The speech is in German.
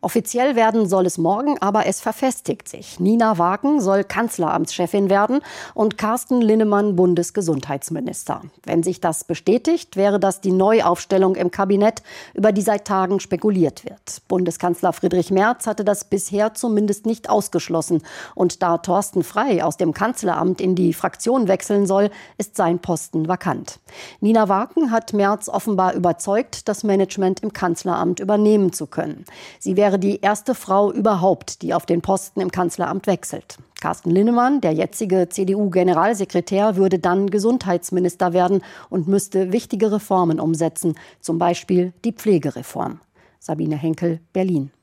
Offiziell werden soll es morgen, aber es verfestigt sich. Nina Wagen soll Kanzleramtschefin werden und Carsten Linnemann Bundesgesundheitsminister. Wenn sich das bestätigt, wäre das die Neuaufstellung im Kabinett, über die seit Tagen spekuliert wird. Bundeskanzler Friedrich Merz hatte das bisher zumindest nicht ausgeschlossen. Und da Thorsten Frey aus dem Kanzleramt in die Fraktion wechseln soll, ist sein Posten vakant. Nina Wagen hat Merz offenbar überzeugt, das Management im Kanzleramt übernehmen zu können. Sie wäre die erste Frau überhaupt, die auf den Posten im Kanzleramt wechselt. Carsten Linnemann, der jetzige CDU-Generalsekretär, würde dann Gesundheitsminister werden und müsste wichtige Reformen umsetzen, zum Beispiel die Pflegereform. Sabine Henkel, Berlin.